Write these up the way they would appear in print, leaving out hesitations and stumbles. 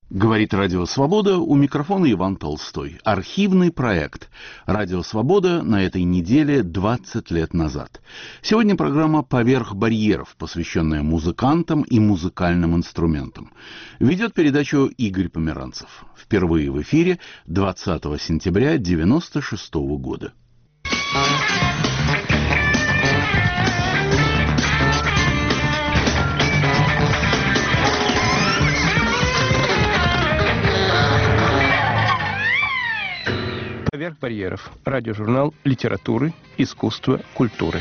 Говорит Радио Свобода, у микрофона Иван Толстой. Архивный проект Радио Свобода на этой неделе 20 лет назад. Сегодня программа «Поверх барьеров», посвященная музыкантам и музыкальным инструментам. Ведет передачу Игорь Померанцев. Впервые в эфире 20 сентября 1996 года. «Поверх барьеров» – радиожурнал литературы, искусства, культуры.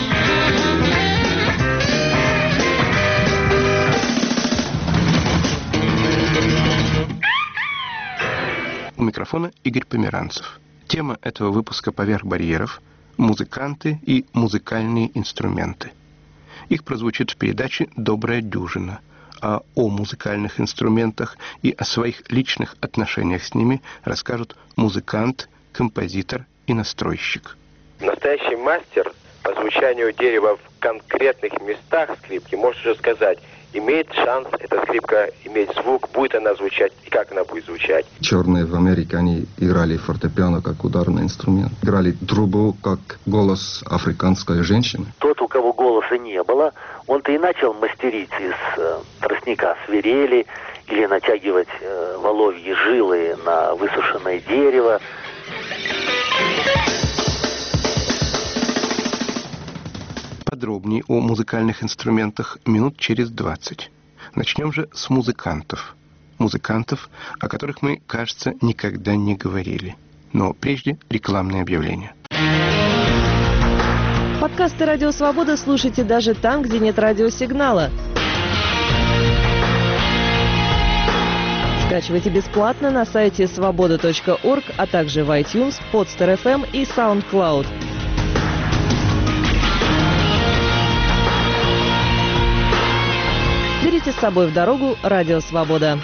У микрофона Игорь Померанцев. Тема этого выпуска «Поверх барьеров» – музыканты и музыкальные инструменты. Их прозвучит в передаче «Добрая дюжина», а о музыкальных инструментах и о своих личных отношениях с ними расскажут музыкант, композитор и настройщик. Настоящий мастер по звучанию дерева в конкретных местах скрипки может уже сказать, имеет шанс эта скрипка иметь звук, будет она звучать и как она будет звучать. Черные в Америке, они играли фортепиано как ударный инструмент. Играли трубу как голос африканской женщины. Тот, у кого голоса не было, он-то и начал мастерить из тростника свирели или натягивать воловьи жилы на высушенное дерево. Подробнее о музыкальных инструментах минут через 20. Начнем же с музыкантов. Музыкантов, о которых мы, кажется, никогда не говорили. Но прежде рекламное объявление. Подкасты «Радио Свобода» слушайте даже там, где нет радиосигнала. Скачивайте бесплатно на сайте svoboda.org, а также в iTunes, Podster FM и SoundCloud. Берите с собой в дорогу «Радио Свобода».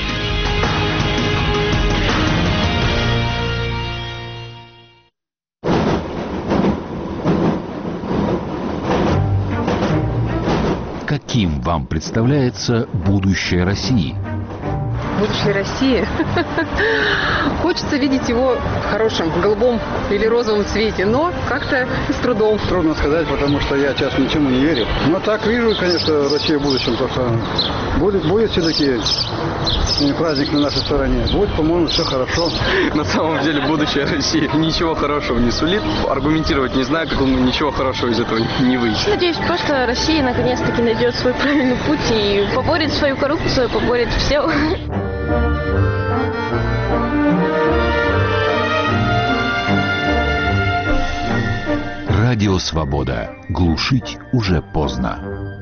Каким вам представляется будущее России? Будущее России. Хочется видеть его в хорошем, голубом или розовом цвете, но как-то с трудом. Трудно сказать, потому что я сейчас ничему не верю. Но так вижу, конечно, Россия в будущем. Только будет все-таки праздник на нашей стороне. Будет, по-моему, все хорошо. На самом деле будущее России ничего хорошего не сулит. Аргументировать не знаю, как ничего хорошего из этого не выйдет. Надеюсь, просто Россия наконец-таки найдет свой правильный путь и поборет свою коррупцию, поборет все. Радио Свобода. Глушить уже поздно.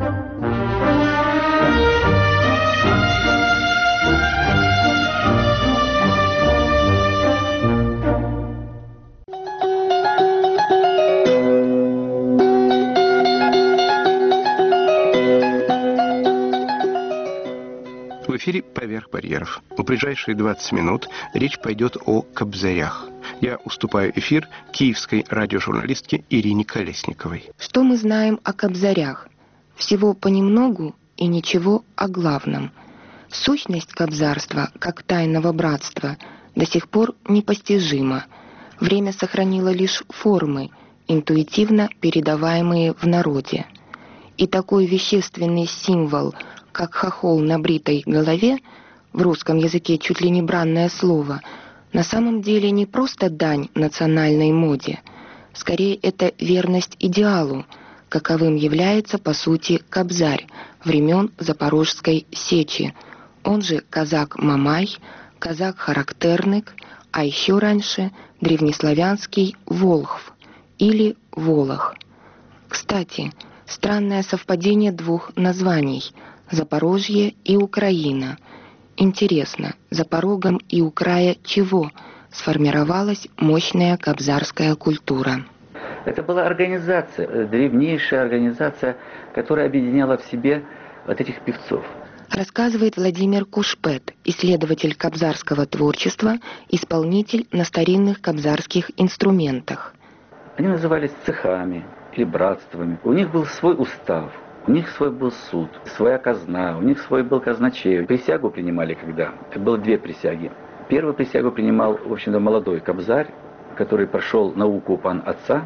В эфире «Поверх барьеров». В ближайшие 20 минут речь пойдет о кобзарях. Я уступаю эфир киевской радиожурналистке Ирине Колесниковой. Что мы знаем о кобзарях? Всего понемногу и ничего о главном. Сущность кобзарства, как тайного братства, до сих пор непостижима. Время сохранило лишь формы, интуитивно передаваемые в народе. И такой вещественный символ, как хохол на бритой голове, в русском языке чуть ли не бранное слово, на самом деле не просто дань национальной моде. Скорее, это верность идеалу, каковым является, по сути, кобзарь времен Запорожской сечи, он же казак-мамай, казак-характерник, а еще раньше древнеславянский волхв или волох. Кстати, странное совпадение двух названий – Запорожье и Украина. Интересно, за порогом и у края чего сформировалась мощная кобзарская культура? Это была организация, древнейшая организация, которая объединяла в себе вот этих певцов. Рассказывает Владимир Кушпет, исследователь кобзарского творчества, исполнитель на старинных кобзарских инструментах. Они назывались цехами или братствами. У них был свой устав, У них свой был суд, своя казна, у них свой был казначей. Присягу принимали когда? Было две присяги. Первую присягу принимал, в общем-то, молодой кобзарь, который прошел науку пан отца.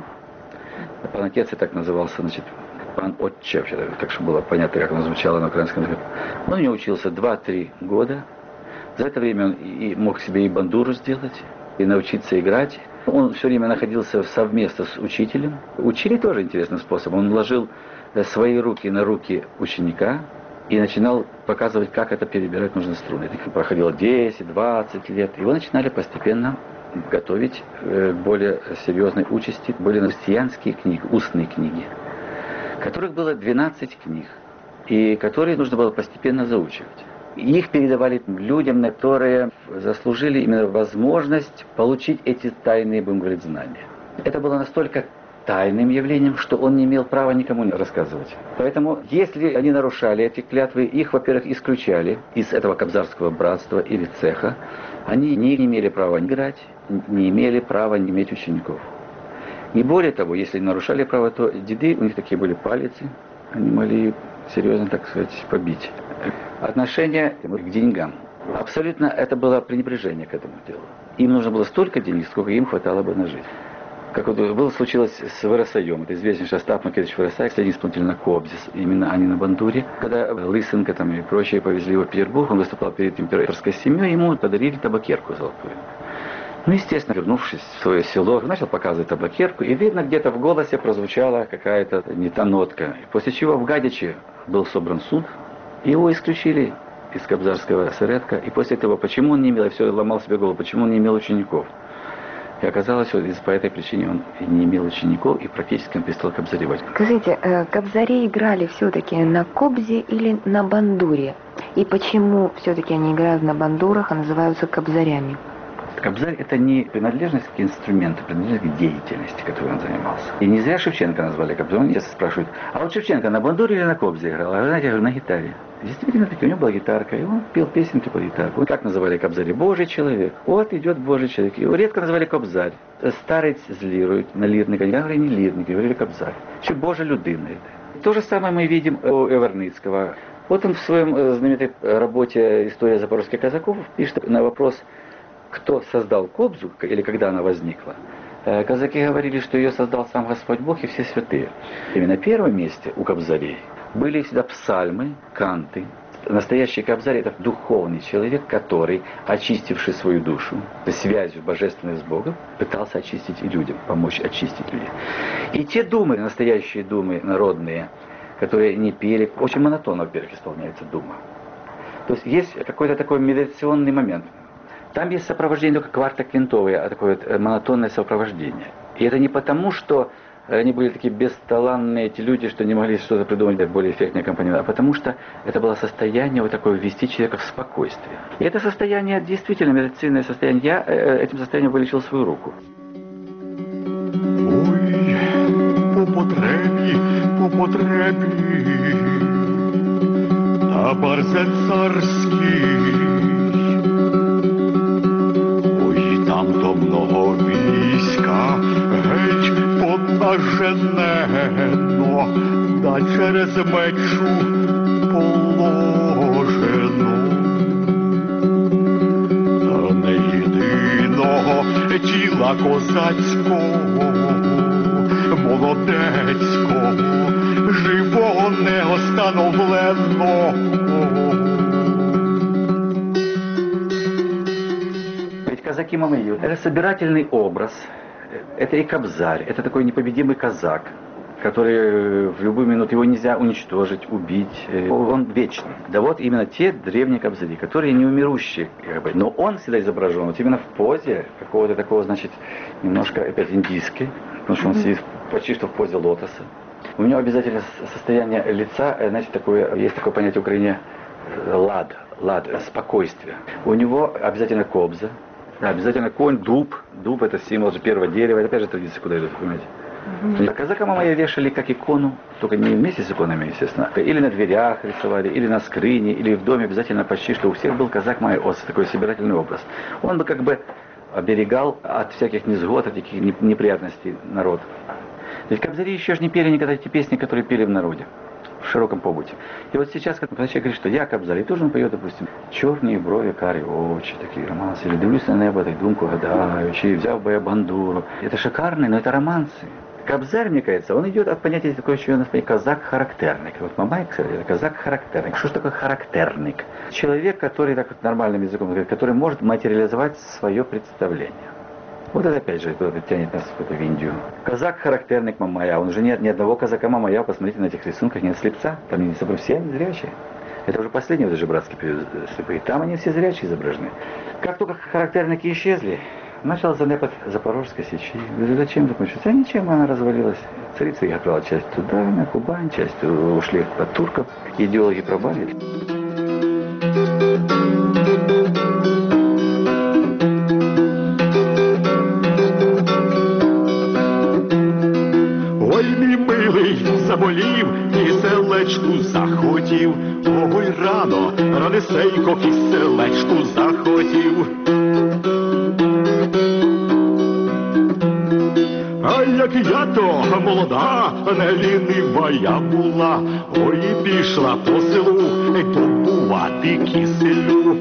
Пан отец и так назывался, значит, пан отче, вообще, так что было понятно, как оно звучало на украинском языке. Он у него учился 2-3 года. За это время он и мог себе и бандуру сделать, и научиться играть. Он все время находился совместно с учителем. Учили тоже интересным способом. Он ложил свои руки на руки ученика и начинал показывать, как это перебирать нужные струны. Это проходило 10-20 лет. Его начинали постепенно готовить к более серьезной участи. Были христианские книги, устные книги, которых было 12 книг, и которые нужно было постепенно заучивать. Их передавали людям, которые заслужили именно возможность получить эти тайные, будем говорить, знания. Это было настолько тайным явлением, что он не имел права никому не рассказывать. Поэтому, если они нарушали эти клятвы, их, во-первых, исключали из этого кобзарского братства или цеха. Они не имели права играть, не имели права не иметь учеников. И более того, если нарушали право, то деды, у них такие были палицы, они могли серьезно, так сказать, побить. Отношение к деньгам. Абсолютно это было пренебрежение к этому делу. Им нужно было столько денег, сколько им хватало бы на жизнь. Как вот было случилось с Вересаем, это известнейший Остап Македович Вересай, кстати, исполнитель на Кобзе, именно они на бандуре. Когда Лысенко там, и прочие повезли его в Петербург, он выступал перед императорской семьей, ему подарили табакерку золотую. Ну, естественно, вернувшись в свое село, начал показывать табакерку, и видно, где-то в голосе прозвучала какая-то не та нотка. После чего в Гадиче был собран суд, и его исключили из кобзарского соредка, и после этого, почему он не имел, я все ломал себе голову, почему он не имел учеников. И оказалось, вот по этой причине он не имел учеников, и практически он перестал кобзаревать. Скажите, кобзари играли все-таки на кобзе или на бандуре? И почему все-таки они играют на бандурах, а называются кобзарями? Кобзарь — это не принадлежность к инструменту, принадлежность к деятельности, которой он занимался. И не зря Шевченко назвали кобзарем. Меня спрашивают, а вот Шевченко на бандуре или на кобзе играл? А вы знаете, я говорю, на гитаре. Действительно, таки, у него была гитарка, и он пел песенки по гитарке. Вот как называли кобзари? Божий человек. Вот идет Божий человек. Его редко называли кобзарь. Старец злирует на лирника. Я говорю, не лирник, говорили кобзарь. Еще Божий людина. То же самое мы видим у Эверницкого. Вот он в своем знаменитой работе «История запорожских казаков» пишет на вопрос, кто создал кобзу, или когда она возникла. Казаки говорили, что ее создал сам Господь Бог и все святые. Именно на первом месте у кобзарей были всегда псальмы, канты. Настоящий кобзарь — это духовный человек, который, очистивший свою душу, связью божественной с Богом, пытался очистить и людям, помочь очистить людей. И те думы, настоящие думы народные, которые не пели, очень монотонно, во-первых, исполняется дума. То есть есть какой-то такой медитационный момент. Там есть сопровождение только квартоквинтовое, а такое вот монотонное сопровождение. И это не потому, что они были такие бесталанные эти люди, что не могли что-то придумать более эффектный аккомпанемент, а потому что это было состояние вот такое ввести человека в спокойствие. И это состояние действительно медицинное состояние. Я этим состоянием вылечил свою руку. Ой, по потребі, та барзен царський. Тамто много війська, геть понаженено, да через мечу положено. Та не єдиного тіла козацького, молодецького, живого не остановлено. Казаки Мамаевы — это собирательный образ, это и кобзарь, это такой непобедимый казак, который в любую минуту его нельзя уничтожить, убить, он вечный. Да вот именно те древние кобзари, которые неумирущие, но он всегда изображен вот именно в позе какого-то такого, значит, немножко опять индийской, потому что он сидит почти что в позе лотоса. У него обязательно состояние лица, значит, такое, есть такое понятие в Украине лад, спокойствие. У него обязательно кобза. Обязательно конь, дуб. Дуб — это символ же первого дерева. Это опять же традиция, куда идут, понимаете? Казака Мамая вешали как икону, только не вместе с иконами, естественно. Или на дверях рисовали, или на скрыне, или в доме обязательно почти, что у всех был казак Мамай Ос, такой собирательный образ. Он бы как бы оберегал от всяких несгод, от таких неприятностей народ. Ведь кобзари еще же не пели никогда эти песни, которые пели в народе. в широком побуте. И вот сейчас, когда человек говорит, что я Кобзарь, и тоже он поет, допустим, «Чорні брови, карі очі», такие романсы, или «Дивлюсь на небо, так думку гадаючи», «Взяв бы я бандуру». Это шикарные, но это романсы. Кобзарь, мне кажется, он идет от понятия такое, что у нас казак-характерник. Вот Мамай, кстати, это казак-характерник. Что же такое характерник? Человек, который, так вот нормальным языком говорит, который может материализовать свое представление. Вот это опять же тянет нас в Индию. Казак-характерник Мамая. Он же нет ни одного казака Мамая. Посмотрите на этих рисунках, нет слепца. Там не все они зрячие. Это уже последний вот братский период слепые. Там они все зрячие изображены. Как только характерники исчезли, начал занепад Запорожской сечи. Зачем закончилось? А ничем, она развалилась. Царица их отправила часть туда, на Кубань, часть ушли под турков. Идеологи пробавили. Ой, мій милий, заболів, киселечку захотів. Ой, рано, ранесенько, киселечку захотів. А як я то молода, не лінива я була, ой, і пішла по селу добувати киселю.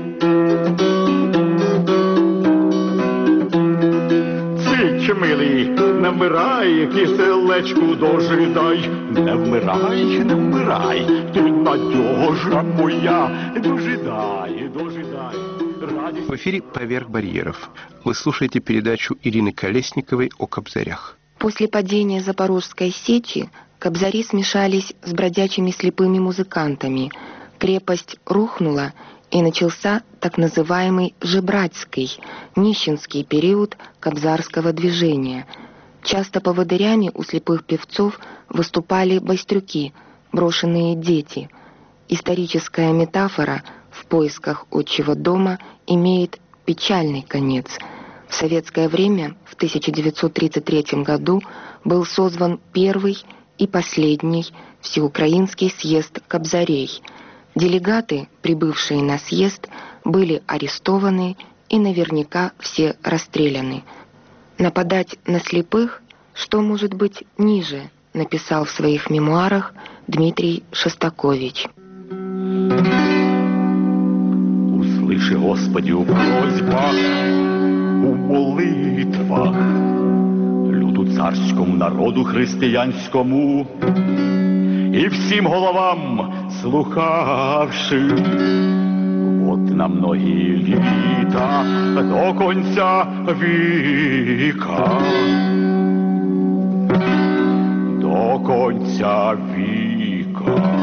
Цить, милий, не вмирай, киселечку дожидай. Не вмирай, не вмирай, ти надежа моя, дожидай, дожидай. В эфире «Поверх барьеров». Вы слушаете передачу Ирины Колесниковой о кобзарях. После падения Запорожской сечи кобзари смешались с бродячими слепыми музыкантами. Крепость рухнула, и начался так называемый жебрацкий, нищенский период кобзарского движения. Часто поводырями у слепых певцов выступали байстрюки, брошенные дети. Историческая метафора в поисках отчего дома имеет печальный конец. В советское время, в 1933 году, был созван первый и последний всеукраинский съезд кобзарей. Делегаты, прибывшие на съезд, были арестованы и наверняка все расстреляны. «Нападать на слепых, что может быть ниже», написал в своих мемуарах Дмитрий Шостакович. Услыши, Господи, у просьбах, у молитвах, люду царському, народу християнському, і всім головам слухавши, от на многі літа до конця віка, до конця віка.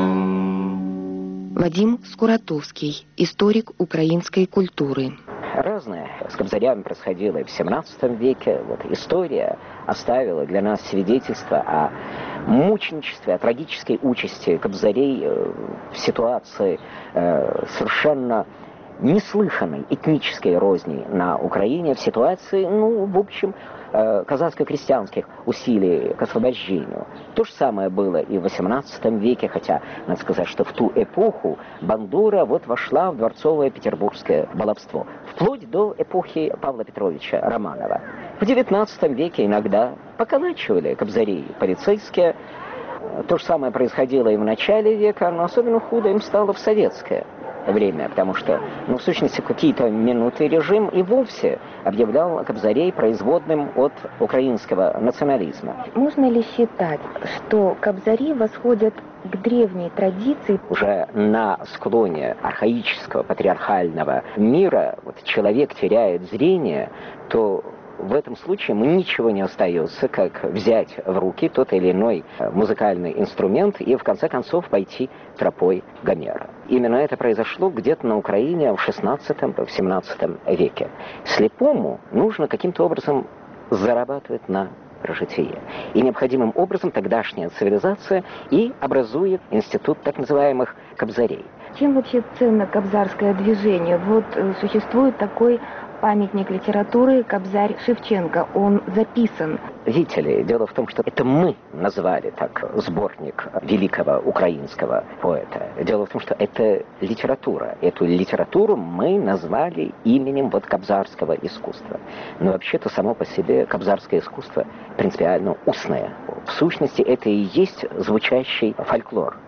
Вадим Скуратовский, историк украинской культуры. Разное с кобзарями происходило и в 17 веке. Вот история оставила для нас свидетельство о мученичестве, о трагической участи кобзарей в ситуации совершенно неслыханной этнической розни на Украине, в ситуации, в общем, казацко-крестьянских усилий к освобождению. То же самое было и в XVIII веке, хотя, надо сказать, что в ту эпоху бандура вошла в дворцовое петербургское баловство, вплоть до эпохи Павла Петровича Романова. В XIX веке иногда поколачивали кобзарей полицейские. То же самое происходило и в начале века, но особенно худо им стало в советское время, потому что, в сущности, какие-то минуты режим и вовсе объявлял кобзарей производным от украинского национализма. Можно ли считать, что кобзари восходят к древней традиции? Уже на склоне архаического патриархального мира человек теряет зрение, то в этом случае ему ничего не остается, как взять в руки тот или иной музыкальный инструмент и, в конце концов, пойти тропой Гомера. Именно это произошло где-то на Украине в XVI-XVII веке. Слепому нужно каким-то образом зарабатывать на прожитие. И необходимым образом тогдашняя цивилизация и образует институт так называемых кобзарей. Чем вообще ценно кобзарское движение? Существует такой памятник литературы «Кобзарь Шевченко». Он записан. Видите ли, дело в том, что это мы назвали так сборник великого украинского поэта. Дело в том, что это литература. Эту литературу мы назвали именем кобзарского искусства. Но вообще-то само по себе кобзарское искусство принципиально устное. В сущности, это и есть звучащий фольклор.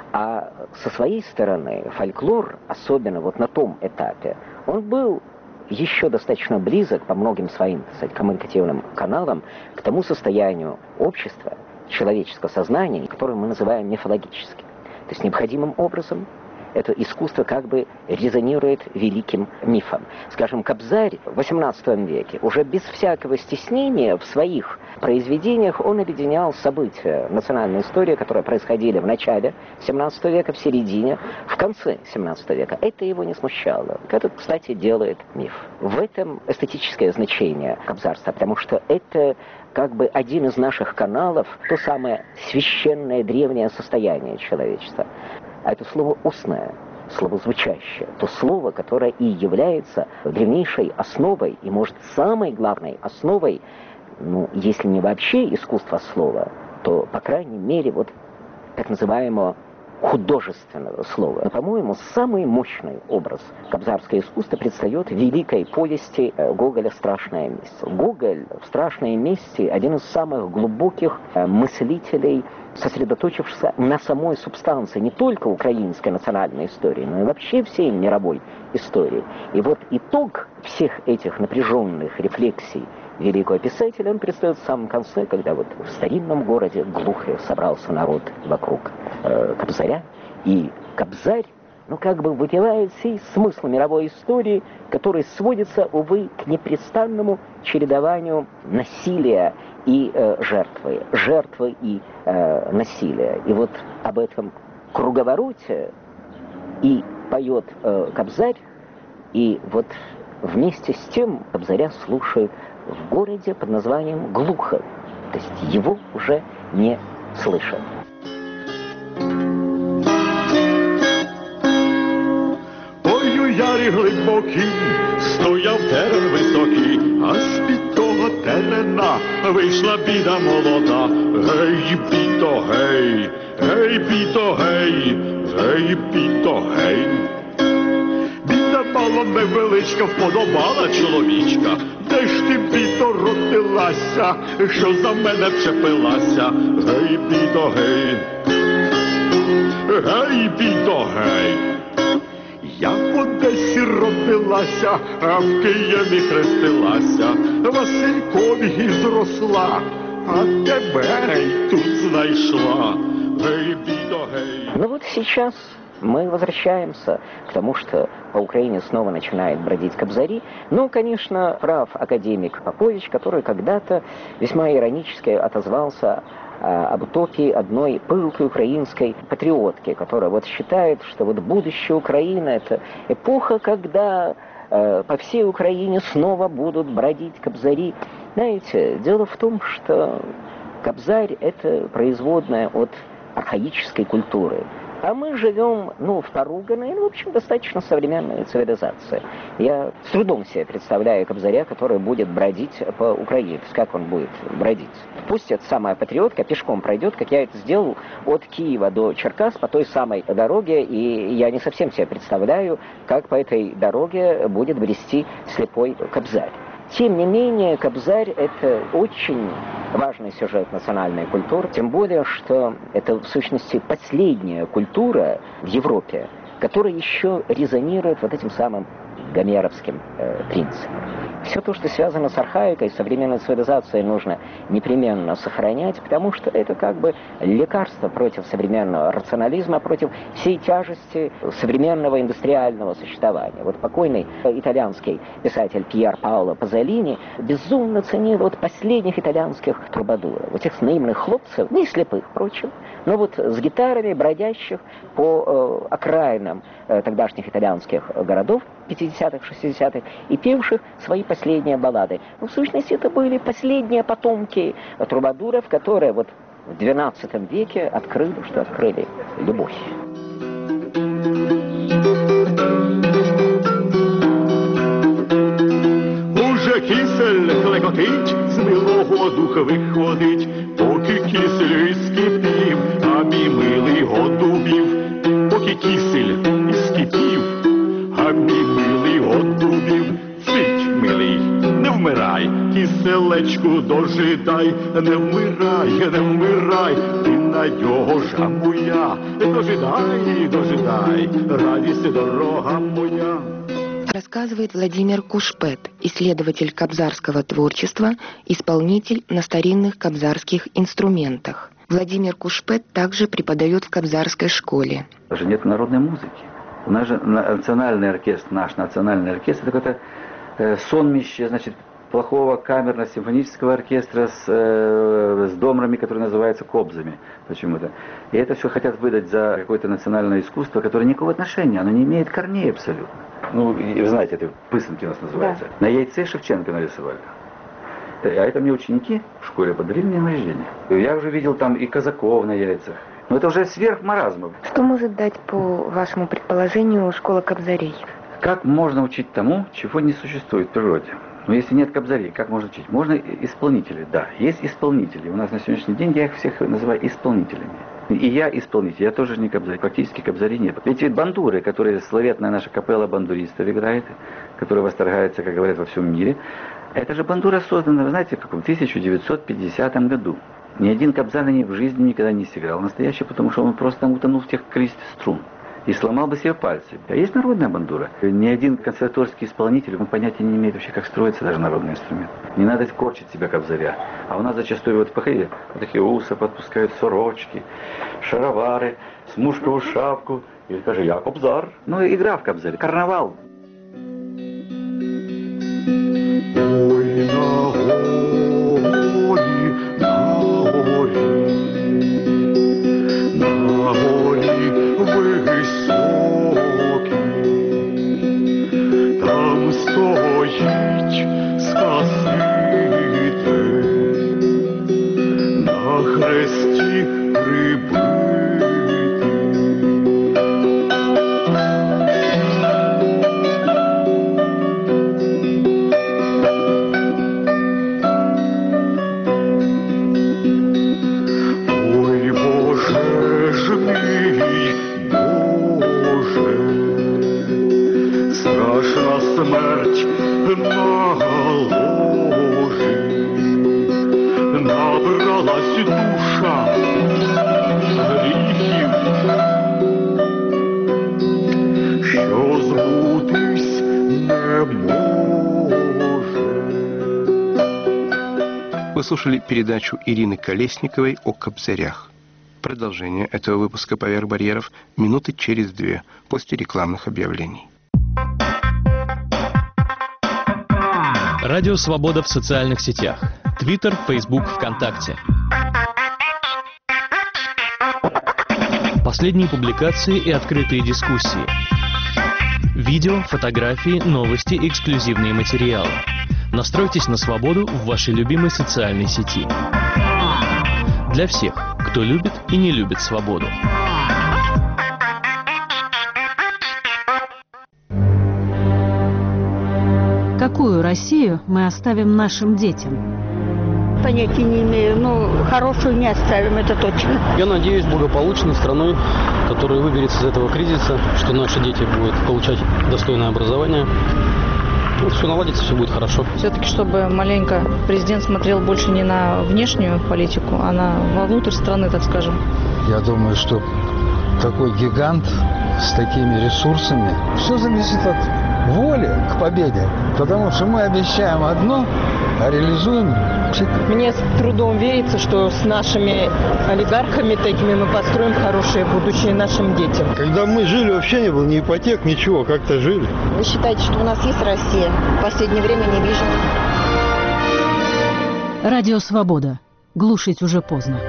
А со своей стороны фольклор, особенно вот на том этапе, он был еще достаточно близок по многим своим, кстати, коммуникативным каналам к тому состоянию общества, человеческого сознания, которое мы называем мифологическим. То есть необходимым образом это искусство как бы резонирует великим мифом. Скажем, Кобзарь в XVIII веке уже без всякого стеснения в своих произведениях он объединял события национальной истории, которые происходили в начале XVII века, в середине, в конце XVII века. Это его не смущало. Это, кстати, делает миф. В этом эстетическое значение кобзарства, потому что это как бы один из наших каналов, то самое священное древнее состояние человечества. А это слово устное, слово звучащее, то слово, которое и является древнейшей основой, и, может, самой главной основой, ну, если не вообще искусства слова, то, по крайней мере, вот так называемого художественного слова. Но, по-моему, самый мощный образ кобзарского искусства предстает в великой повести Гоголя «Страшная месть». Гоголь в «Страшной мести» один из самых глубоких мыслителей, сосредоточившийся на самой субстанции не только украинской национальной истории, но и вообще всей мировой истории. И вот итог всех этих напряженных рефлексий великого писателя он предстает в самом конце, когда вот в старинном городе глухо собрался народ вокруг Кобзаря, и Кобзарь, ну, как бы выпивает сей смысл мировой истории, который сводится, увы, к непрестанному чередованию насилия и жертвы и насилия. И вот об этом круговороте и поет Кобзарь, и вот вместе с тем Кобзаря слушают в городе под названием Глухов, то есть его уже не слышат. Ой, у ярі глибокій стояв терен високий, а з-під того терена вийшла біда молода. Гей, бідо, гей, гей, бідо, гей, гей, бідо, гей. Біда мало невеличка, вподобала чоловічка. Де ж ти, бідо, родилася, що за мене вчепилася? Гей, бідо, гей, гей, бідо, гей. Я в Одесі родилася, а в Києві хрестилася, Василькові зросла, а тебе й тут знайшла. Гей, бідо, гей. Ну вот сейчас мы возвращаемся к тому, что по Украине снова начинает бродить кобзари. Ну, конечно, прав академик Попович, который когда-то весьма иронически отозвался об утопии одной пылкой украинской патриотки, которая вот считает, что вот будущее Украины — это эпоха, когда по всей Украине снова будут бродить кобзари. Знаете, дело в том, что кобзарь — это производная от архаической культуры. А мы живем, ну, в поруганной, ну, в общем, достаточно современной цивилизации. Я с трудом себе представляю кобзаря, который будет бродить по Украине. То есть как он будет бродить? Пусть эта самая патриотка пешком пройдет, как я это сделал, от Киева до Черкас по той самой дороге, и я не совсем себе представляю, как по этой дороге будет брести слепой кобзарь. Тем не менее, кобзарь — это очень важный сюжет национальной культуры, тем более, что это, в сущности, последняя культура в Европе, которая еще резонирует вот этим самым гомеровским принципом. Все то, что связано с архаикой, современной цивилизацией, нужно непременно сохранять, потому что это как бы лекарство против современного рационализма, против всей тяжести современного индустриального существования. Вот покойный итальянский писатель Пьер Паоло Пазолини безумно ценил вот последних итальянских трубадуров, вот этих наивных хлопцев, не слепых, впрочем, но вот с гитарами, бродящих по окраинам тогдашних итальянских городов 50-х, 60-х, и певших свои последние баллады. Но в сущности это были последние потомки трубадуров, которые вот в XII веке открыли любовь. Уже кисель клекотить, з милого духа виходить, поки кисель скипів, а мій милий годубів. Поки кисель скипів, а мій милий годубів. Цить, милий, не вмирай, киселечку дожидай, не вмирай, ти надежа моя, дожидай, дожидай, радість дорога моя. Рассказывает Владимир Кушпет, исследователь кобзарского творчества, исполнитель на старинных кобзарских инструментах. Владимир Кушпет также преподает в кобзарской школе. Даже нет народной музыки. У нас же национальный оркестр, наш национальный оркестр, это какое-то сонмище, значит, плохого камерно-симфонического оркестра с домрами, которые называются кобзами почему-то. И это все хотят выдать за какое-то национальное искусство, которое никакого отношения, оно не имеет корней абсолютно. Ну, и вы знаете, это пысанки у нас называется. Да. На яйце Шевченко нарисовали. А это мне ученики в школе подарили мне на рождение. Я уже видел там и казаков на яйцах. Но это уже сверх маразма. Что может дать, по вашему предположению, школа кобзарей? Как можно учить тому, чего не существует в природе? Но если нет кобзарей, как можно учить? Можно исполнители, да. Есть исполнители. У нас на сегодняшний день я их всех называю исполнителями. И я исполнитель, я тоже не кобзарь. Практически кобзарей нет. Ведь бандуры, которые славетная наша капелла бандуристов играет, которая восторгается, как говорят, во всем мире, это же бандура создана, вы знаете, в каком 1950 году. Ни один кобзарь на ней в жизни никогда не сыграл настоящий, потому что он просто утонул в тех количестве струн. И сломал бы себе пальцы. А есть народная бандура. Ни один консерваторский исполнитель, он понятия не имеет вообще, как строится даже народный инструмент. Не надо корчить себя кобзаря. А у нас зачастую вот походили, вот такие усы подпускают, сорочки, шаровары, смушковую шапку. И скажи, я кобзар. Ну, игра в кобзаре, карнавал. Ой, на горі високій, там стоїть Спаситель, на хресті прибитий. Смерть на ложі, набралась душа гріхів, що збутись не може. Вы слушали передачу Ирины Колесниковой о кобзарях. Продолжение этого выпуска «Поверх барьеров» минуты через 2 после рекламных объявлений. Радио «Свобода» в социальных сетях. Твиттер, Фейсбук, ВКонтакте. Последние публикации и открытые дискуссии. Видео, фотографии, новости и эксклюзивные материалы. Настройтесь на свободу в вашей любимой социальной сети. Для всех, кто любит и не любит свободу. Какую Россию мы оставим нашим детям? Понятия не имею, но хорошую не оставим, это точно. Я надеюсь, благополучной страной, которая выберется из этого кризиса, что наши дети будут получать достойное образование. Вот все наладится, все будет хорошо. Все-таки, чтобы маленько президент смотрел больше не на внешнюю политику, а вовнутрь страны, так скажем. Я думаю, что такой гигант с такими ресурсами, все зависит от воли к победе. Потому что мы обещаем одно, а реализуем. Мне с трудом верится, что с нашими олигархами такими мы построим хорошее будущее нашим детям. Когда мы жили, вообще не было ни ипотек, ничего, как-то жили. Вы считаете, что у нас есть Россия? В последнее время не вижу. Радио «Свобода». Глушить уже поздно.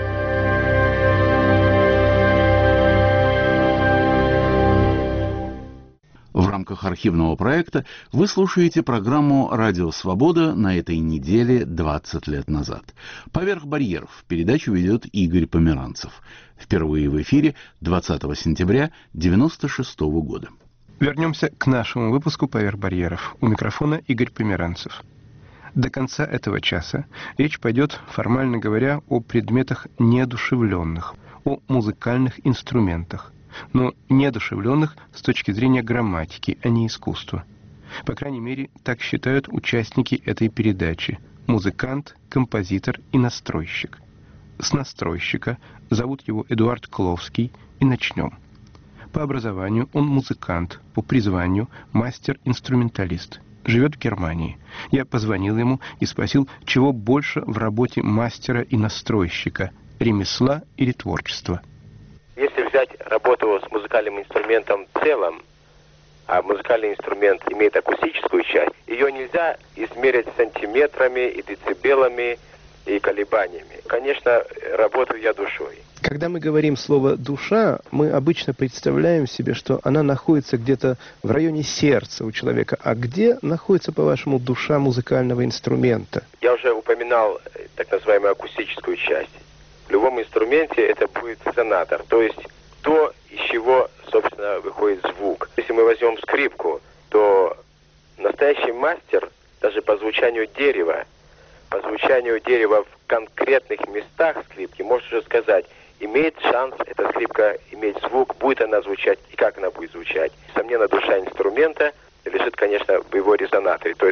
В рамках архивного проекта вы слушаете программу «Радио Свобода» на этой неделе 20 лет назад. «Поверх барьеров» передачу ведет Игорь Померанцев. Впервые в эфире 20 сентября 1996 года. Вернемся к нашему выпуску «Поверх барьеров». У микрофона Игорь Померанцев. До конца этого часа речь пойдет, формально говоря, о предметах неодушевленных, о музыкальных инструментах, но неодушевленных с точки зрения грамматики, а не искусства. По крайней мере, так считают участники этой передачи – музыкант, композитор и настройщик. с настройщика, зовут его Эдуард Кловский, и начнем. По образованию он музыкант, по призванию мастер-инструменталист. Живет в Германии. Я позвонил ему и спросил, чего больше в работе мастера и настройщика – ремесла или творчества. Если взять работу с музыкальным инструментом в целом, а музыкальный инструмент имеет акустическую часть, ее нельзя измерить сантиметрами и децибелами и колебаниями. Конечно, работаю я душой. Когда мы говорим слово «душа», мы обычно представляем себе, что она находится где-то в районе сердца у человека. А где находится, по-вашему, душа музыкального инструмента? Я уже упоминал так называемую акустическую часть. В любом инструменте это будет резонатор, то есть то, из чего, собственно, выходит звук. Если мы возьмем скрипку, то настоящий мастер, даже по звучанию дерева в конкретных местах скрипки, может уже сказать, имеет шанс эта скрипка иметь звук, будет она звучать и как она будет звучать. Несомненно, душа инструмента лежит, конечно, в его резонаторе, то есть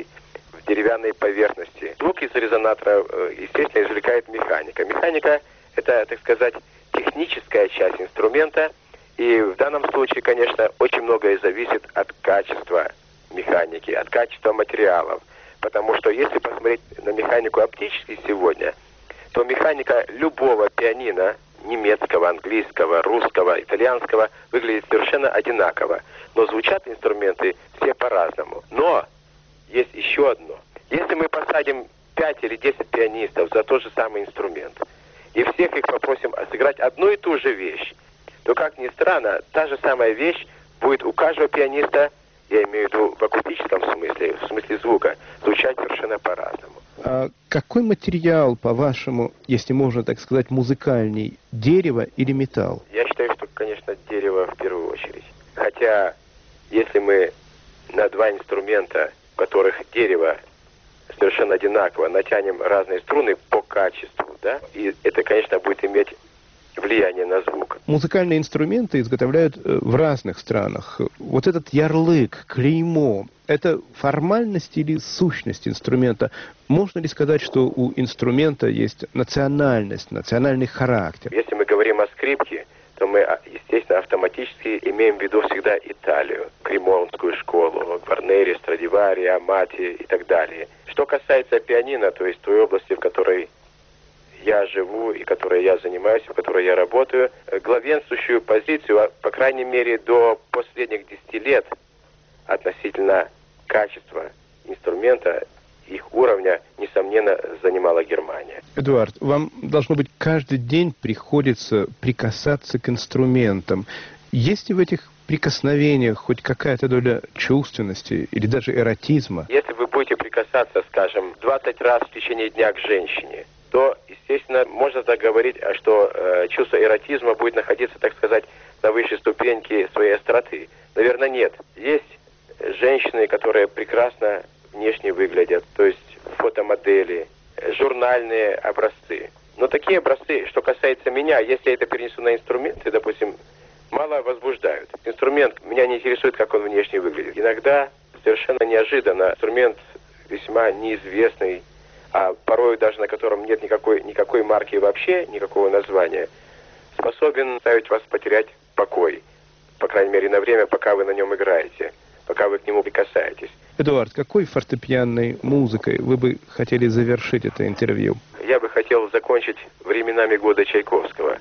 в деревянной поверхности. Звук из резонатора, естественно, извлекает механика. Механика – это, так сказать, техническая часть инструмента, и в данном случае, конечно, очень многое зависит от качества механики, от качества материалов. Потому что если посмотреть на механику оптически сегодня, то механика любого пианино, немецкого, английского, русского, итальянского, выглядит совершенно одинаково. Но звучат инструменты все по-разному. Но есть еще одно. Если мы посадим 5 или 10 пианистов за тот же самый инструмент, и всех их попросим сыграть одну и ту же вещь, то, как ни странно, та же самая вещь будет у каждого пианиста, я имею в виду в акустическом смысле, в смысле звука, звучать совершенно по-разному. А какой материал, по-вашему, если можно так сказать, музыкальней, дерево или металл? Я считаю, что, конечно, дерево в первую очередь. Хотя, если мы на два инструмента, в которых дерево совершенно одинаково, натянем разные струны по качеству, да, и это, конечно, будет иметь влияние на звук. Музыкальные инструменты изготовляют в разных странах. Вот этот ярлык, клеймо, это формальность или сущность инструмента? Можно ли сказать, что у инструмента есть национальность, национальный характер? Если мы говорим о скрипке, то мы, естественно, автоматически имеем в виду всегда Италию, Кремонскую школу, Гварнери, Страдивари, Амати и так далее. Что касается пианино, то есть той области, в которой я живу и которой я занимаюсь, в которой я работаю, главенствующую позицию, по крайней мере, до последних 10 лет относительно качества инструмента, их уровня, несомненно, занимала Германия. Эдуард, вам, должно быть, каждый день приходится прикасаться к инструментам. Есть ли в этих прикосновениях хоть какая-то доля чувственности или даже эротизма? Если вы будете прикасаться, скажем, 20 раз в течение дня к женщине, то, естественно, можно так говорить, что чувство эротизма будет находиться, так сказать, на высшей ступеньке своей остроты. Наверное, нет. Есть женщины, которые прекрасно внешне выглядят, то есть фотомодели, журнальные образцы. Но такие образцы, что касается меня, если я это перенесу на инструменты, допустим, мало возбуждают. Инструмент меня не интересует, как он внешне выглядит. Иногда совершенно неожиданно инструмент весьма неизвестный, а порой даже на котором нет никакой марки вообще, никакого названия, способен заставить вас потерять покой. По крайней мере, на время, пока вы на нем играете, пока вы к нему прикасаетесь. Эдуард, какой фортепианной музыкой вы бы хотели завершить это интервью? Я бы хотел закончить временами года Чайковского.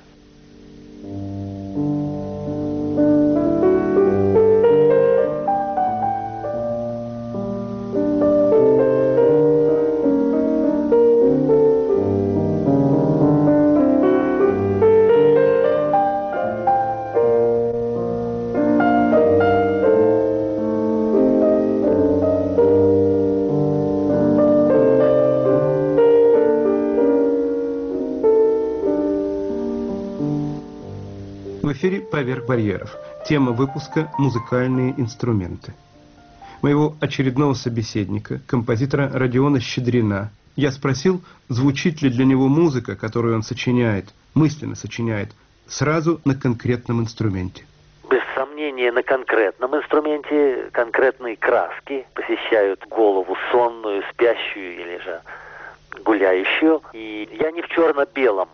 В эфире «Поверх барьеров». Тема выпуска «Музыкальные инструменты». Моего очередного собеседника, композитора Родиона Щедрина, я спросил, звучит ли для него музыка, которую он сочиняет, мысленно сочиняет, сразу на конкретном инструменте. Без сомнения, на конкретном инструменте конкретные краски посещают голову сонную, спящую или же гуляющую. И я не в черно-белом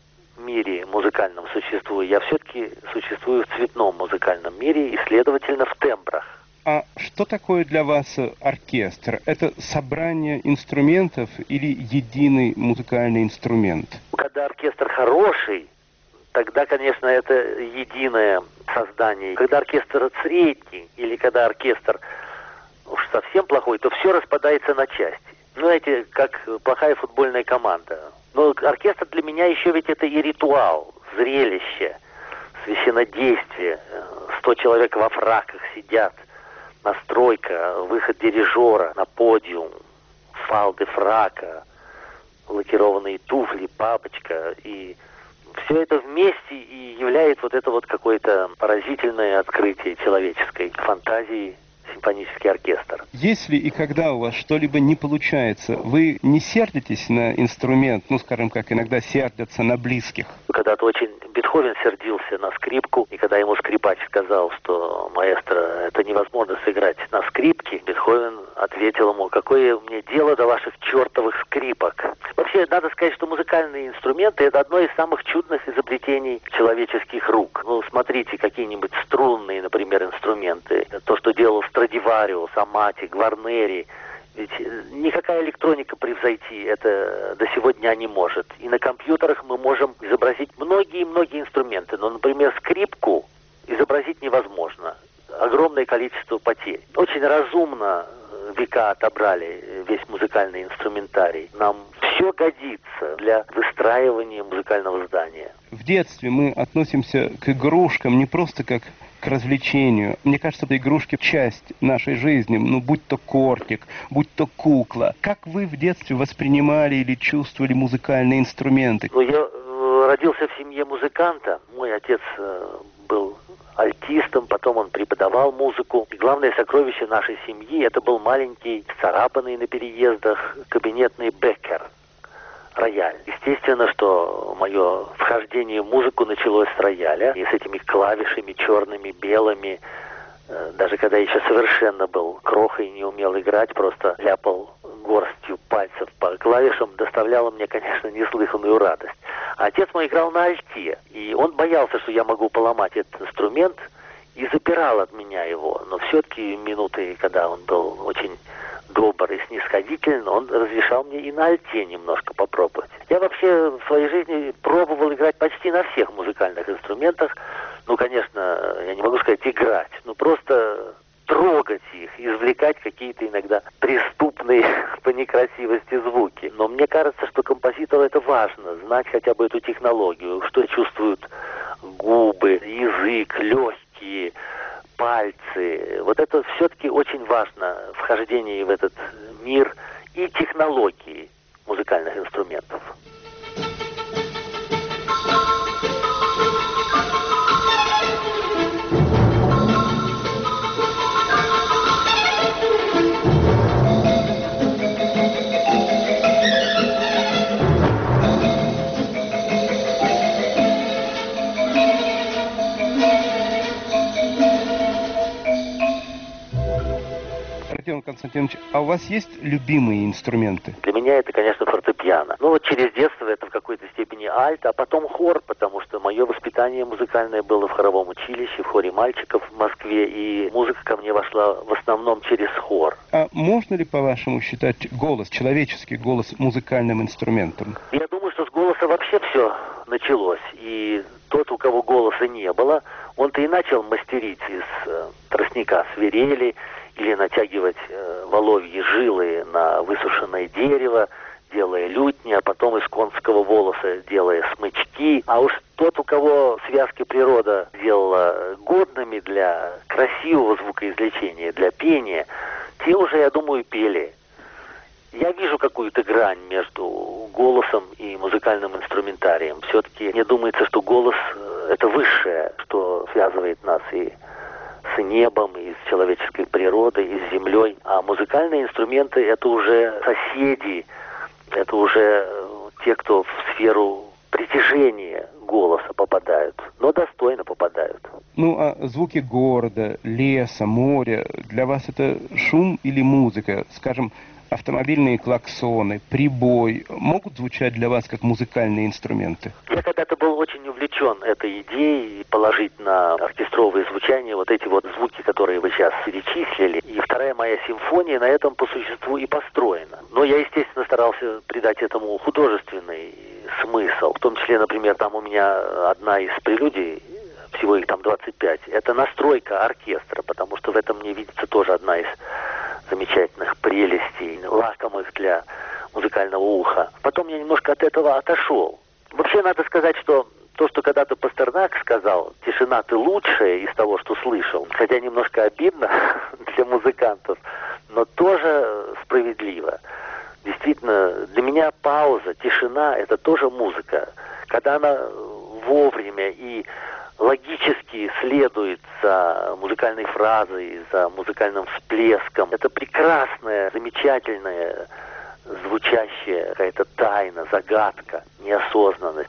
мире музыкальном существую. Я все-таки существую в цветном музыкальном мире и, следовательно, в тембрах. А что такое для вас оркестр? Это собрание инструментов или единый музыкальный инструмент? Когда оркестр хороший, тогда, конечно, это единое создание. Когда оркестр средний или когда оркестр уж совсем плохой, то все распадается на части. Знаете, как плохая футбольная команда. Но оркестр для меня еще ведь это и ритуал, зрелище, священнодействие. 100 человек во фраках сидят. Настройка, выход дирижера на подиум, фалды фрака, лакированные туфли, папочка. И все это вместе и является вот это вот какое-то поразительное открытие человеческой фантазии, симфонический оркестр. Если и когда у вас что-либо не получается, вы не сердитесь на инструмент, ну, скажем, как иногда сердятся на близких? Когда-то очень Бетховен сердился на скрипку, и когда ему скрипач сказал, что маэстро, это невозможно сыграть на скрипке, Бетховен ответил ему, какое мне дело до ваших чертовых скрипок. Вообще, надо сказать, что музыкальные инструменты — это одно из самых чудных изобретений человеческих рук. Ну, смотрите, какие-нибудь струнные, например, инструменты. То, что делал Страдивариус, Амати, Гварнери. Ведь никакая электроника превзойти это до сего дня не может. И на компьютерах мы можем изобразить многие-многие инструменты. Но, например, скрипку изобразить невозможно. Огромное количество потерь. Очень разумно века отобрали весь музыкальный инструментарий. Нам все годится для выстраивания музыкального здания. В детстве мы относимся к игрушкам не просто как к развлечению. Мне кажется, что игрушки — часть нашей жизни, ну, будь то кортик, будь то кукла. Как вы в детстве воспринимали или чувствовали музыкальные инструменты? Ну, я родился в семье музыканта. Мой отец был альтистом, потом он преподавал музыку. И главное сокровище нашей семьи — это был маленький, царапанный на переездах кабинетный Беккер. Рояль. Естественно, что мое вхождение в музыку началось с рояля. И с этими клавишами черными, белыми. Даже когда я еще совершенно был крохой и не умел играть, просто ляпал горстью пальцев по клавишам, доставляло мне, конечно, неслыханную радость. А отец мой играл на альте. И он боялся, что я могу поломать этот инструмент, и запирал от меня его. Но все-таки минуты, когда он был очень добр и снисходителен, он разрешал мне и на альте немножко попробовать. Я вообще в своей жизни пробовал играть почти на всех музыкальных инструментах. Ну, конечно, я не могу сказать играть, но просто трогать их, извлекать какие-то иногда преступные по некрасивости звуки. Но мне кажется, что композитору это важно, знать хотя бы эту технологию, что чувствуют губы, язык, легкие, пальцы. Вот это все-таки очень важно, вхождение в этот мир и технологии музыкальных инструментов. Артем Константинович, а у вас есть любимые инструменты? Для меня это, конечно, фортепиано. Ну вот через детство это в какой-то степени альт, а потом хор, потому что мое воспитание музыкальное было в хоровом училище, в хоре мальчиков в Москве, и музыка ко мне вошла в основном через хор. А можно ли, по-вашему, считать голос, человеческий голос, музыкальным инструментом? Я думаю, что с голоса вообще все началось, и тот, у кого голоса не было, он-то и начал мастерить из тростника свирели, или натягивать воловьи жилы на высушенное дерево, делая лютни, а потом из конского волоса делая смычки. А уж тот, у кого связки природа делала годными для красивого звукоизвлечения, для пения, те уже, я думаю, пели. Я вижу какую-то грань между голосом и музыкальным инструментарием. Все-таки мне думается, что голос — это высшее, что связывает нас и с небом, и с человеческой природой, и с землей. А музыкальные инструменты — это уже соседи, это уже те, кто в сферу притяжения голоса попадают, но достойно попадают. Ну, а звуки города, леса, моря, для вас это шум или музыка? Скажем, автомобильные клаксоны, прибой могут звучать для вас как музыкальные инструменты? Я когда-то был очень увлечен этой идеей положить на оркестровое звучание вот эти вот звуки, которые вы сейчас перечислили. И вторая моя симфония на этом по существу и построена. Но я, естественно, старался придать этому художественный смысл. В том числе, например, там у меня одна из прелюдий, всего их там 25, это настройка оркестра, потому что в этом мне видится тоже одна из замечательных прелестей, лакомых для музыкального уха. Потом я немножко от этого отошел. Вообще, надо сказать, что то, что когда-то Пастернак сказал, «Тишина, ты лучшая» из того, что слышал, хотя немножко обидно для музыкантов, но тоже справедливо. Действительно, для меня пауза, тишина – это тоже музыка. Когда она вовремя и логически следует за музыкальной фразой, за музыкальным всплеском. Это прекрасная, замечательная, звучащая какая-то тайна, загадка, неосознанность.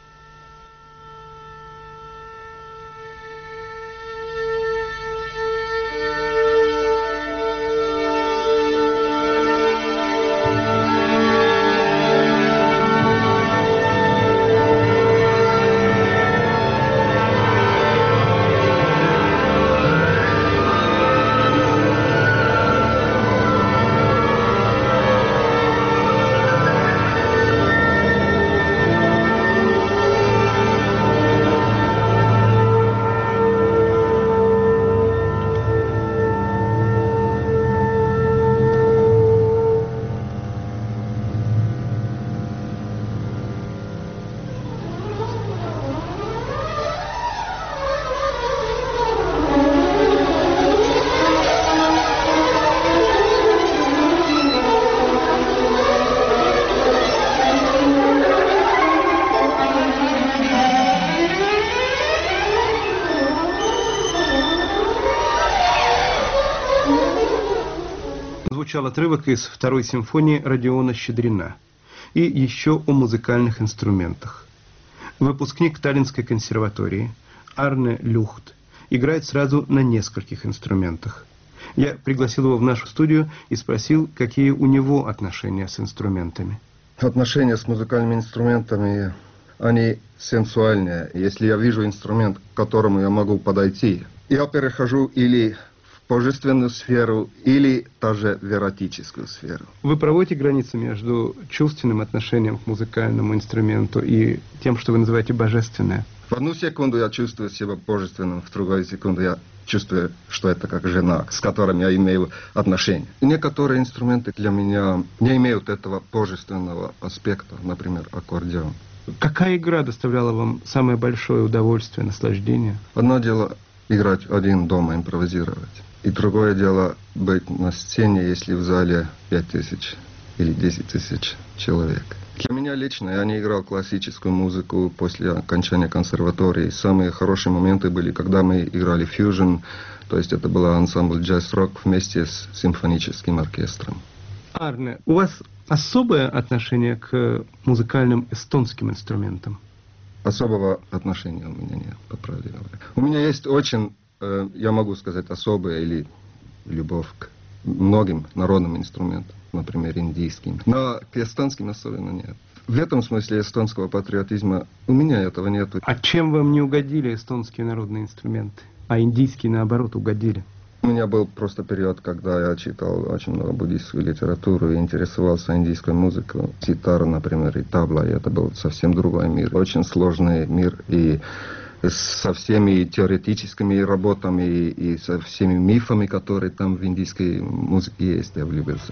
Звучал отрывок из второй симфонии Родиона Щедрина. И еще о музыкальных инструментах. Выпускник Таллинской консерватории Арне Люхт играет сразу на нескольких инструментах. Я пригласил его в нашу студию и спросил, какие у него отношения с инструментами. Отношения с музыкальными инструментами, они сенсуальные. Если я вижу инструмент, к которому я могу подойти, я перехожу или в божественную сферу, или даже в эротическую сферу. Вы проводите границу между чувственным отношением к музыкальному инструменту и тем, что вы называете божественное? В одну секунду я чувствую себя божественным, в другую секунду я чувствую, что это как жена, с которой я имею отношения. И некоторые инструменты для меня не имеют этого божественного аспекта, например, аккордеон. Какая игра доставляла вам самое большое удовольствие, наслаждение? Одно дело играть один дома, импровизировать. И другое дело быть на сцене, если в зале 5000 или 10 тысяч человек. Для меня лично, я не играл классическую музыку после окончания консерватории. Самые хорошие моменты были, когда мы играли фьюжн, то есть это был ансамбль джаз-рок вместе с симфоническим оркестром. Арне, у вас особое отношение к музыкальным эстонским инструментам? Особого отношения у меня нет, по правде говоря. У меня есть очень, я могу сказать, особая или любовь к многим народным инструментам, например, индийским. Но к эстонским особенно нет. В этом смысле эстонского патриотизма у меня этого нет. А чем вам не угодили эстонские народные инструменты, а индийские, наоборот, угодили? У меня был просто период, когда я читал очень много буддийскую литературу и интересовался индийской музыкой. Ситара, например, и табла, и это был совсем другой мир. Очень сложный мир, и со всеми теоретическими работами, и со всеми мифами, которые там в индийской музыке есть, я влюбился.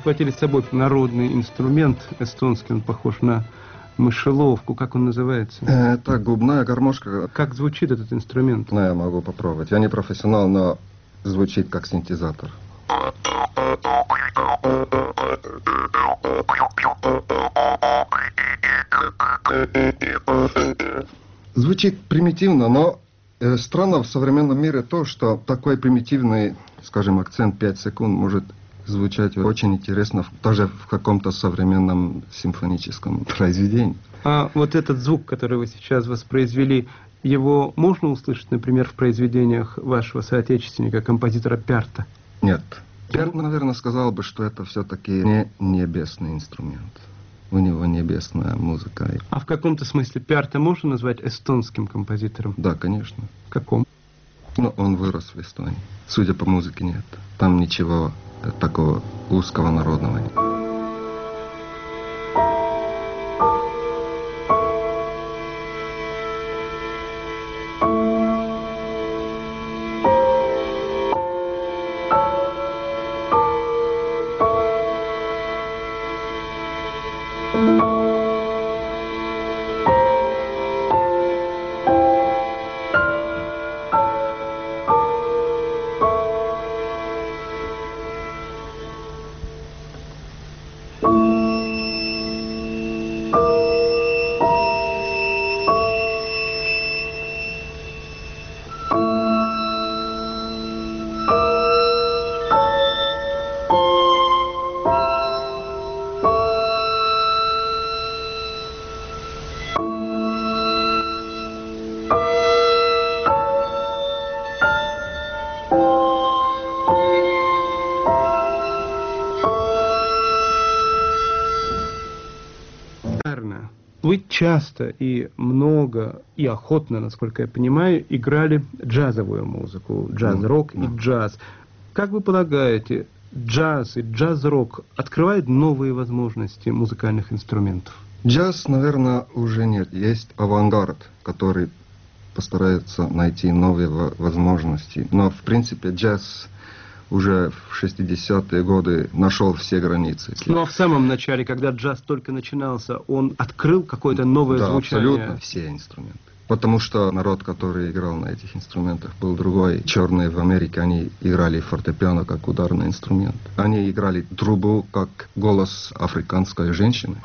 захватили с собой народный инструмент эстонский, он похож на мышеловку, как он называется? Это губная гармошка. Как звучит этот инструмент? Ну, я могу попробовать. Я не профессионал, но звучит как синтезатор. Звучит примитивно, но странно в современном мире то, что такой примитивный, скажем, акцент 5 секунд может звучать очень интересно даже в каком-то современном симфоническом произведении. А вот этот звук, который вы сейчас воспроизвели, его можно услышать, например, в произведениях вашего соотечественника, композитора Пярта? Нет. Пярт, наверное, сказал бы, что это все-таки не небесный инструмент. У него небесная музыка. А в каком-то смысле Пярта можно назвать эстонским композитором? Да, конечно. В каком? Ну, он вырос в Эстонии. Судя по музыке, нет. Там ничего такого узкого народного нет. Вы часто и много, и охотно, насколько я понимаю, играли джазовую музыку, джаз-рок и джаз. Как вы полагаете, джаз и джаз-рок открывают новые возможности музыкальных инструментов? Джаз, наверное, уже нет. Есть авангард, который постарается найти новые возможности. Но, в принципе, джаз уже в 60-е годы нашел все границы. Ну а в самом начале, когда джаз только начинался, он открыл какое-то новое звучание? Да, абсолютно все инструменты. Потому что народ, который играл на этих инструментах, был другой. Черные в Америке, они играли фортепиано как ударный инструмент. Они играли трубу как голос африканской женщины.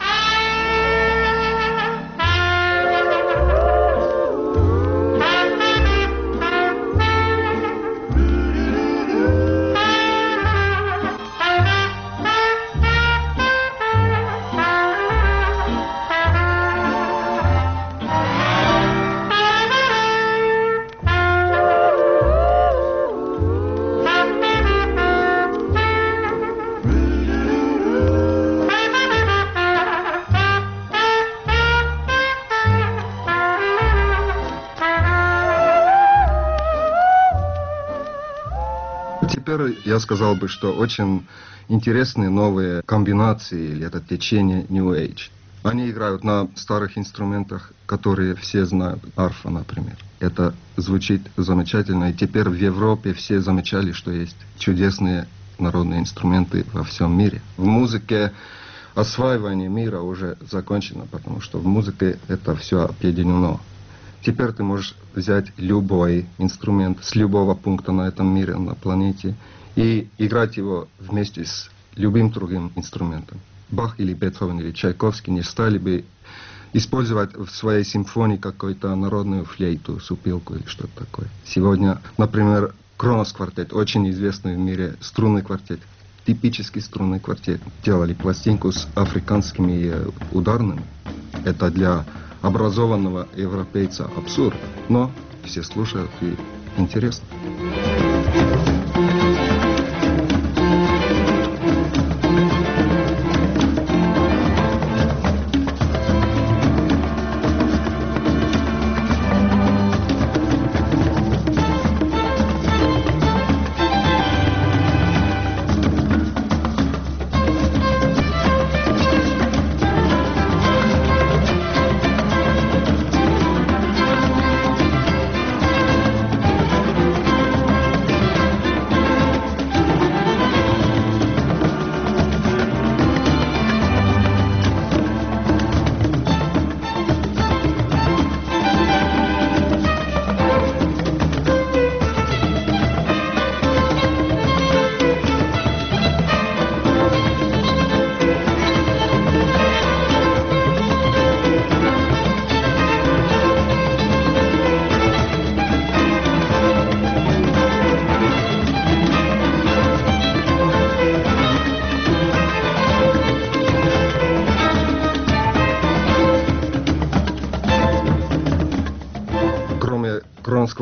Теперь я сказал бы, что очень интересные новые комбинации, или это течение New Age. Они играют на старых инструментах, которые все знают. Арфа, например. Это звучит замечательно. И теперь в Европе все замечали, что есть чудесные народные инструменты во всем мире. В музыке осваивание мира уже закончено, потому что в музыке это все объединено. Теперь ты можешь взять любой инструмент с любого пункта на этом мире, на планете, и играть его вместе с любым другим инструментом. Бах или Бетховен или Чайковский не стали бы использовать в своей симфонии какую-то народную флейту, супилку или что-то такое. Сегодня, например, Кронос квартет, очень известный в мире струнный квартет, типический струнный квартет. Делали пластинку с африканскими ударными. Это для образованного европейца абсурд, но все слушают и интересно.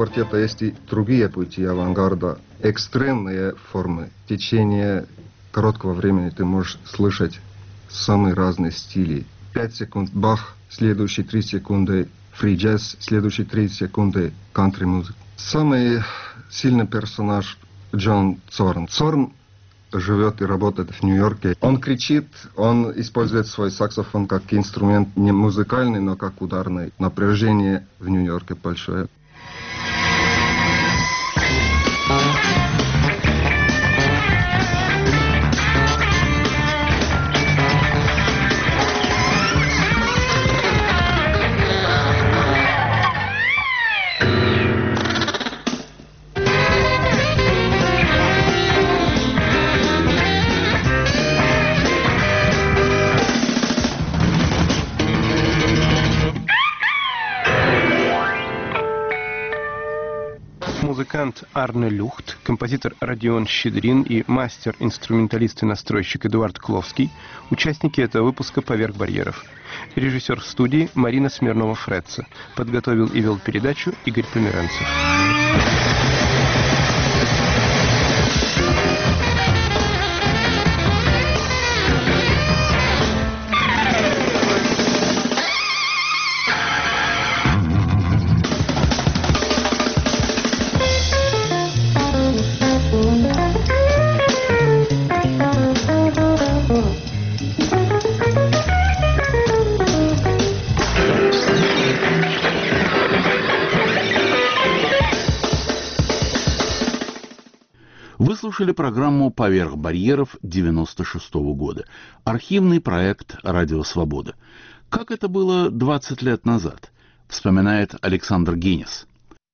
квартета есть и другие пути авангарда, экстремные формы. В течение короткого времени ты можешь слышать самые разные стили. 5 секунд Бах, следующие 3 секунды фри джаз, следующие 3 секунды кантри музыка. Самый сильный персонаж Джон Цорн. Цорн живет и работает в Нью-Йорке. Он кричит, он использует свой саксофон как инструмент не музыкальный, но как ударный. Напряжение в Нью-Йорке большое. Музыкант Арне Люхт, композитор Родион Щедрин и мастер-инструменталист и настройщик Эдуард Кловский – участники этого выпуска «Поверх барьеров». Режиссер в студии Марина Смирнова-Фредца. Подготовил и вел передачу Игорь Померанцев. Вы слушали программу «Поверх барьеров» 96-го года. Архивный проект «Радио Свобода». Как это было 20 лет назад, вспоминает Александр Генис.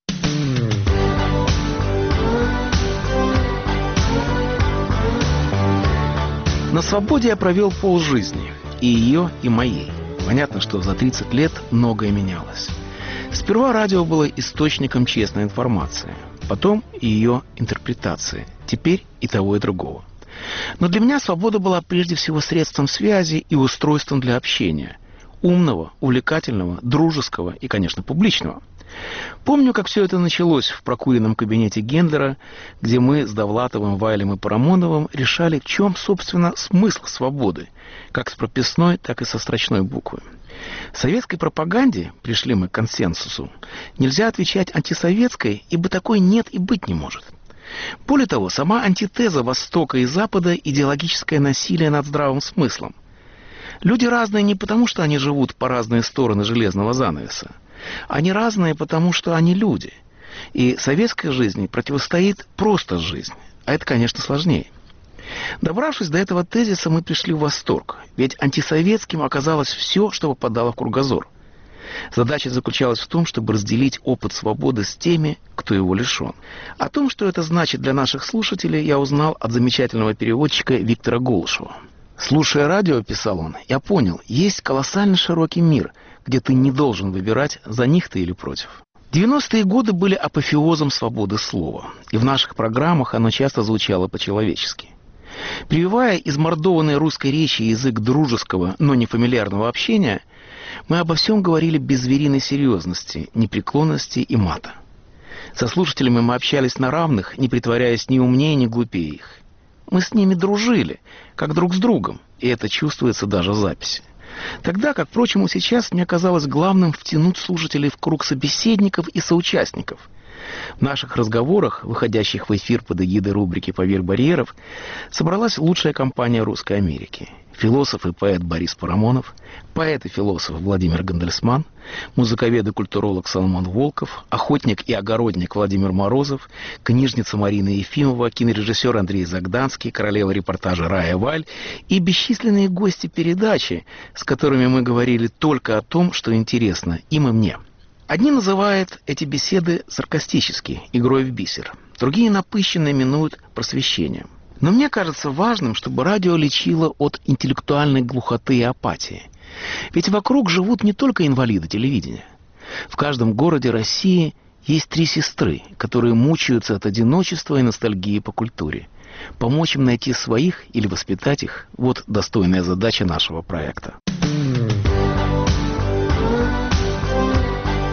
На свободе я провел полжизни. И ее, и моей. Понятно, что за 30 лет многое менялось. Сперва радио было источником честной информации. Потом и ее интерпретации. Теперь и того, и другого. Но для меня свобода была прежде всего средством связи и устройством для общения. Умного, увлекательного, дружеского и, конечно, публичного. Помню, как все это началось в прокуренном кабинете Гендлера, где мы с Довлатовым, Вайлем и Парамоновым решали, в чем, собственно, смысл свободы, как с прописной, так и со строчной буквы. Советской пропаганде, пришли мы к консенсусу, нельзя отвечать антисоветской, ибо такой нет и быть не может. Более того, сама антитеза Востока и Запада – идеологическое насилие над здравым смыслом. Люди разные не потому, что они живут по разные стороны железного занавеса. Они разные, потому что они люди. И советской жизни противостоит просто жизнь. А это, конечно, сложнее. Добравшись до этого тезиса, мы пришли в восторг. Ведь антисоветским оказалось все, что попадало в кругозор. Задача заключалась в том, чтобы разделить опыт свободы с теми, кто его лишен. О том, что это значит для наших слушателей, я узнал от замечательного переводчика Виктора Голышева. «Слушая радио, — писал он, — я понял, есть колоссально широкий мир, где ты не должен выбирать, за них ты или против». 90-е годы были апофеозом свободы слова, и в наших программах оно часто звучало по-человечески. Прививая измордованной русской речи язык дружеского, но не фамильярного общения, мы обо всем говорили без звериной серьезности, непреклонности и мата. Со слушателями мы общались на равных, не притворяясь ни умнее, ни глупее их. Мы с ними дружили, как друг с другом, и это чувствуется даже в записи. Тогда, как, впрочем, и сейчас, мне казалось главным втянуть слушателей в круг собеседников и соучастников. В наших разговорах, выходящих в эфир под эгидой рубрики «Поверх барьеров», собралась лучшая компания Русской Америки. Философ и поэт Борис Парамонов, поэт и философ Владимир Гандельсман, музыковед и культуролог Соломон Волков, охотник и огородник Владимир Морозов, книжница Марина Ефимова, кинорежиссер Андрей Загданский, королева репортажа Рая Валь и бесчисленные гости передачи, с которыми мы говорили только о том, что интересно им и мне. Одни называют эти беседы саркастически, игрой в бисер, другие напыщенно именуют просвещением. Но мне кажется важным, чтобы радио лечило от интеллектуальной глухоты и апатии. Ведь вокруг живут не только инвалиды телевидения. В каждом городе России есть 3 сестры, которые мучаются от одиночества и ностальгии по культуре. Помочь им найти своих или воспитать их – вот достойная задача нашего проекта.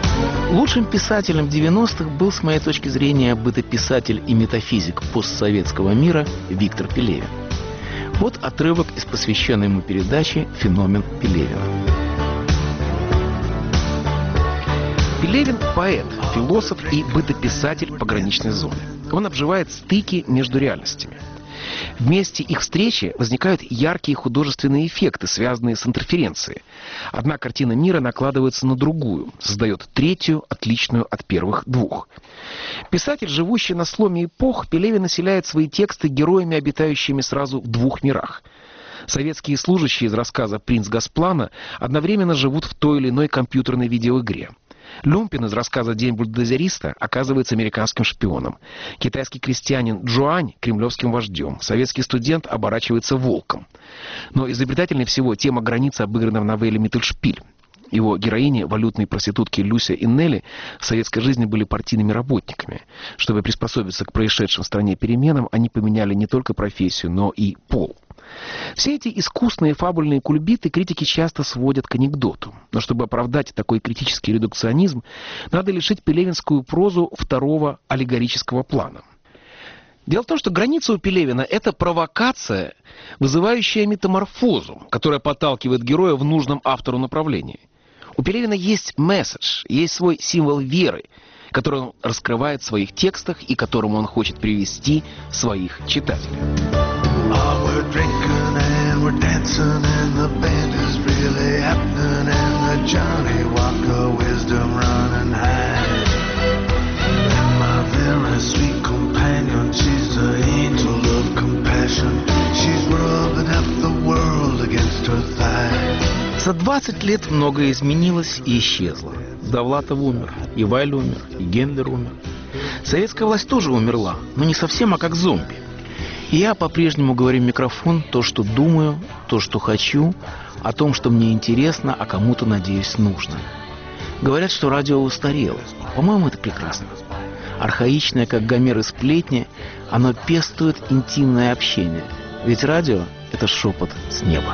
Лучшим писателем 90-х был, с моей точки зрения, бытописатель и метафизик постсоветского мира Виктор Пелевин. Вот отрывок из посвященной ему передачи «Феномен Пелевина». Пелевин – поэт, философ и бытописатель пограничной зоны. Он обживает стыки между реальностями. В месте их встречи возникают яркие художественные эффекты, связанные с интерференцией. Одна картина мира накладывается на другую, создает третью, отличную от первых двух. Писатель, живущий на сломе эпох, Пелевин населяет свои тексты героями, обитающими сразу в двух мирах. Советские служащие из рассказа «Принц Госплана» одновременно живут в той или иной компьютерной видеоигре. Люмпин из рассказа «День бульдозериста» оказывается американским шпионом. Китайский крестьянин Джуань – кремлевским вождем. Советский студент оборачивается волком. Но изобретательнее всего тема границы обыграна в новелле «Миттельшпиль». Его героини, валютные проститутки Люся и Нелли, в советской жизни были партийными работниками. Чтобы приспособиться к происшедшим в стране переменам, они поменяли не только профессию, но и пол. Все эти искусные фабульные кульбиты критики часто сводят к анекдоту. Но чтобы оправдать такой критический редукционизм, надо лишить пелевинскую прозу второго аллегорического плана. Дело в том, что граница у Пелевина – это провокация, вызывающая метаморфозу, которая подталкивает героя в нужном автору направлении. У Пелевина есть месседж, есть свой символ веры, который он раскрывает в своих текстах и которому он хочет привести своих читателей. We're drinking and we're dancing and the band is really happening and the Johnny Walker wisdom running high. And my very sweet companion, she's the angel of compassion. She's rubbing up the world against her thigh. За 20 лет многое изменилось и исчезло. Довлатов умер, и Вайль умер, и Гендлер умер. Советская власть тоже умерла, но не совсем, а как зомби. И я по-прежнему говорю в микрофон то, что думаю, то, что хочу, о том, что мне интересно, а кому-то, надеюсь, нужно. Говорят, что радио устарело. По-моему, это прекрасно. Архаичное, как Гомер и сплетни, оно пестует интимное общение. Ведь радио — это шепот с неба.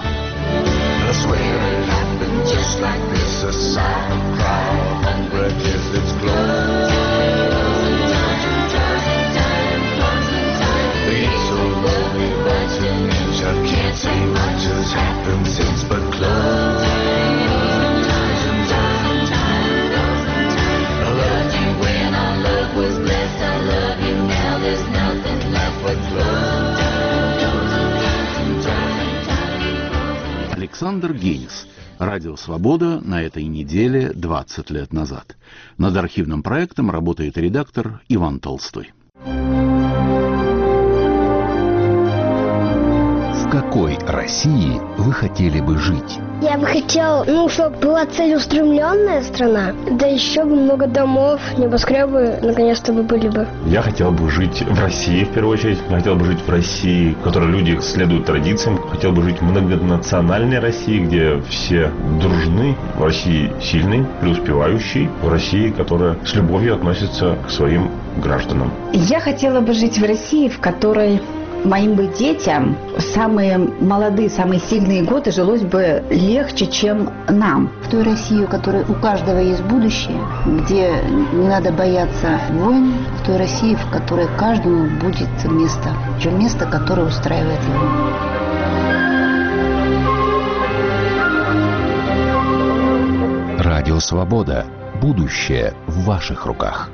Александр Генис. Радио «Свобода» на этой неделе 20 лет назад. Над архивным проектом работает редактор Иван Толстой. В какой России вы хотели бы жить? Я бы хотел, чтобы была целеустремленная страна, да еще бы много домов, небоскребы наконец-то бы были бы. Я хотел бы жить в России, в первую очередь. Я хотел бы жить в России, в которой люди следуют традициям. Хотел бы жить в многонациональной России, где все дружны. В России сильной, преуспевающей. В России, которая с любовью относится к своим гражданам. Я хотела бы жить в России, в которой моим бы детям в самые молодые, самые сильные годы жилось бы легче, чем нам. В той России, у которой у каждого есть будущее, где не надо бояться войн, в той России, в которой каждому будет место, место, которое устраивает его. Радио «Свобода». Будущее в ваших руках.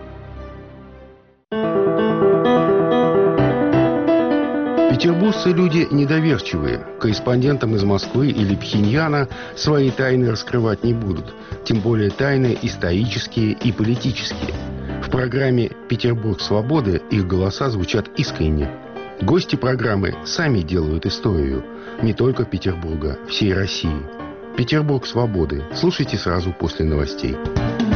Петербуржцы люди недоверчивые. Корреспондентам из Москвы или Пхеньяна свои тайны раскрывать не будут. Тем более тайны исторические и политические. В программе «Петербург свободы» их голоса звучат искренне. Гости программы сами делают историю. Не только Петербурга, всей России. «Петербург свободы». Слушайте сразу после новостей.